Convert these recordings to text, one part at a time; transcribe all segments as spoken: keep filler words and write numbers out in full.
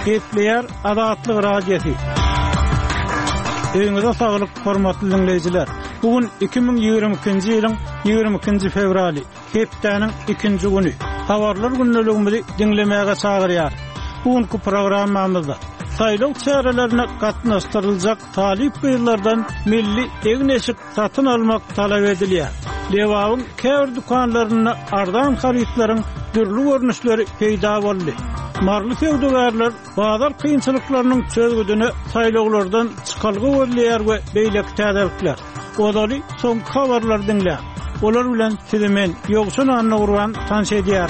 Etleyer Adatlyk radiosi. Öňüňizde saglyk, hormatly dinleýijiler. Bugün iki bin ýygrimi ikinji ýylyň ýygrimi ikinji fevraly, hepdeniň ikinji güni. Habarlar günneligimizi dinlemäge çagyrýar. Bugünkü programmamyzda saýlaw çärelerine gatnaşdyryljak talip byrlardan milli egneşik satyn almak talap edilýär. Lewawyň käbir dukanlaryna ardan haritlaryň türlü görnüşleri peýda boldy. Marly sewdagärler bazar kynçylyklarynyň çözgüdüne saýlawlardan çykalgy bolýar we beýlek täzelikler. Odaly soň habarlar dinlä. Olar bilen sizi men Ýogsun Annurwan tanış edýär.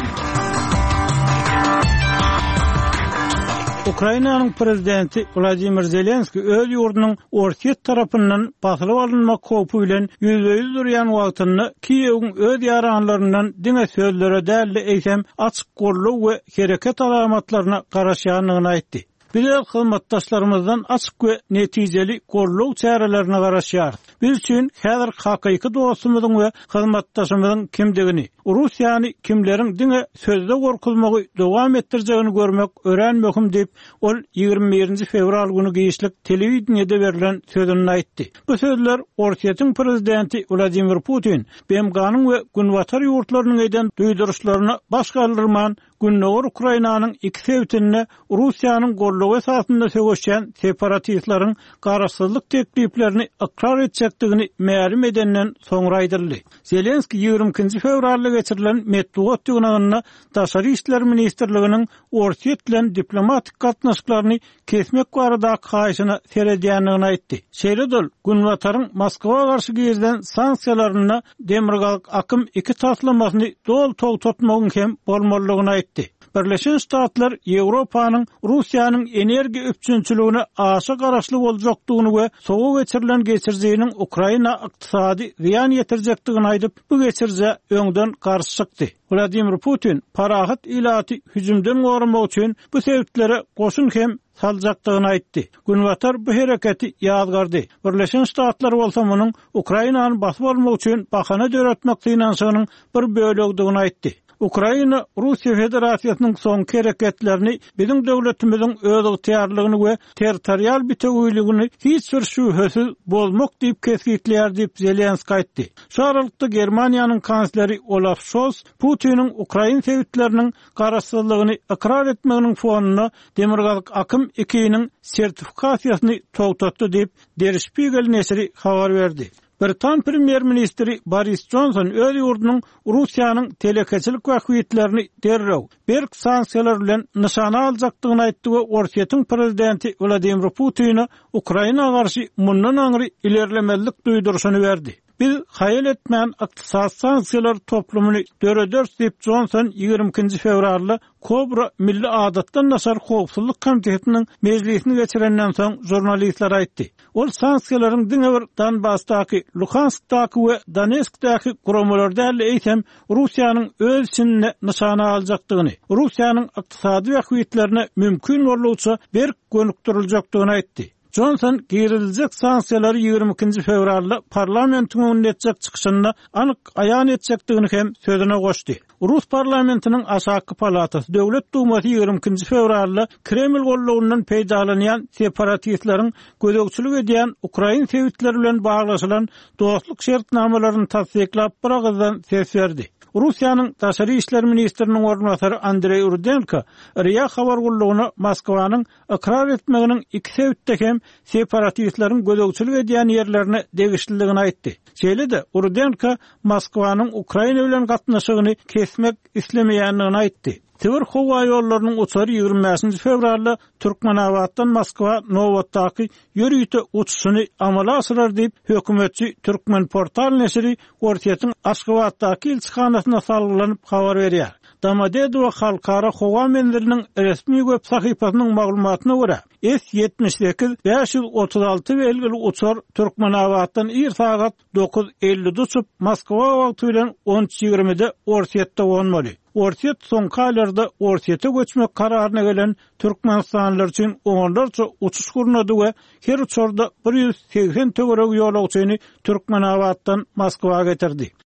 Ukrainanyň prezidenti Vladimir Zelenski öz ýurdunyň Orset tarapyndan basylyp alynmak howpy bilen ýüzüýüz durýan wagtyny Kiýewiň öz ýaranlaryndan diňe sözlere däli eýsem açyk gorlaw we hereket alamatlaryna garaşýanlygyny aýtdy. Biz hyzmatdaşlarymyzdan açyk we netijeli gorlaw çärelerine garaşýar. Biz üçin häzir hakyky dostumyzyň we hyzmatdaşymyzyň kimdigini, Russiýany kimleriň diňe sözde gorkulmagy dowam etdirjegini görmek öğrenmekim diýip ol ýygrimi birinji fevral güni giýişlik telewiziýada berilen sözüni aýtdy. Bu sözler Orsetýanyň prezidenti Vladimir Putin B M G'nyň we günwatar ýurtlarynyň eden duýduruşlaryna baş galdyrman Günnäwir Ukrainanyň iki sewtine Russiýanyň gorlawy esasynda söwüşen separatistlaryň garaşsyzlyk tekliplerini ikrar etjekdigini ma'lum edenden soňra aýdyldy. Zelenski ýygrimi ikinji fevralda geçirilen metbuat ýygynyna Daşary işler ministrliginiň Orset bilen diplomatik gatnaşyklaryny kesmek barada kaýşyna seredýänligini aýtdy. Şeýledil Günwataryň Moskwa garşy giýilen sanksiýalaryna demirgalyk akym iki taslamasyny dol togtatmagyň hem bolmalygyny aýtdy. Birleşen Ştatlar Ýewropanyň Russiýanyň energiýa öpçünçiligine aşa garaşly boljakdygyny we soňky geçirilen geçirjeginiň Ukraina ykdysady ziýan ýetirjekdigini aýdyp, bu geçirje öňden garşy çykdy. Vladimir Putin parahat ilaty hüjümden gormak üçin bu sebäplere goşun hem saljakdygyny aýtdy. Günwatar bu hereketi ýazgardy. Birleşen Ştatlar bolsa munyň Ukrainany basyp almak üçin bahana döretmek synanşygynyň bir bölegdigini aýtdy. Ukraina Russiýa Federasiýasynyň soňky hereketlerini biziň döwletimiziň öz ygtyarlygyny we territorial bitegiligini hiç bir şübhesiz bolmak diýip kesgitleýär diýip Zelenski aýtdy. Şu aralykda Germaniýanyň kansleri Olaf Scholz Putiniň Ukraina sewitleriniň garaşsyzlygyny ikrar etmeginiň fonuna demirgalyk akym ikiniň sertifikasiýasyny togtatdy diýip Der Spiegel näşri habar berdi. Britan Premier Ministri Boris Johnson öz ýurdunyň Russiýanyň telekeçilik wagtlaryny derrew berk sanksiýalar bilen nyşana aljakdygyny aýtdy we Orsetýanyň prezidenti Vladimir Putin'a Ukraina garşy mundan aňry ilerlemelik duýdurşyny berdi. Biz hayal etmeyen ykdysad sanksiýalar toplumyny döredör diýip Johnson ýygrimi ikinji fevralda Kobra Milli Adatdan Nasar Howpsuzlyk Komitetiniň mejlisini geçirenden soň jurnalistlere aýtdy. Ol sanksiýalaryň diňe bir Donbassdaky, Luhanskdaky we Donetskdaky guramalarda eýsem Russiýanyň öz içinde nyşana aljakdygyny, Russiýanyň ykdysady wagtlaryna mümkin bolýarça berk gönükdiriljakdygyny aýtdy. Johnson giýirilýek sanksiýalary ýygrimi ikinji fevralda parlamentiň öňündäçek çykyşynda anyk aýan etjekdigini hem sözüne goşdy. Rus parlamentiniň aşaky palatasy Döwlet Dumasy ýygrimi ikinji fevralda Kreml gollawyndan peýdalanýan separatistlaryň gödekçilik edýän Ukraina sewitleri bilen baglaşylan dostluk şertnamalaryny tasdiklap bir agzdan ses berdi. Russiýanyň Daşary işler ministriniň ornatary Andrey Rudenko Riýa habar gollawyna Moskwanyň ikrar etmeginiň iki sebäpde hem separatistlaryň gödekçilik edýän ýerlerine degişliligini aýtdy. Şeýle-de Rudenko Moskwanyň Ukraina bilen gatnaşygyny kesmek islemeýänligini aýtdy. Tewr howa ýollarynyň uçary ýygrimi beşinji fevralda Türkmenawatdan Moskwa Nowotdaky ýörüýte uçuşyny amala asyrar diýip hökümetçi Türkmen portal näşri Orsetýanyň Aşgabatdaky elçixanasyna salgylanyp habar berýär. Domodedow halkara howa menleriniň resmi web sahypasynyň maglumatyna görä S yetmiş sekiz beş yüz otuz altı belgili uçar Türkmenawatdan ir sagat dokuz elli uçup Moskwa wagty bilen on üç ýigrimide Orsetýetde bolmaly. Orset soňky aýlarda Orsetýe göçmek kararyna gelen Türkmenistanlylar üçin onlarça uçuş gurnady we her uçarda bir yüz seksen töwerek ýolagçyny Türkmenawatdan Moskwaga getirdi.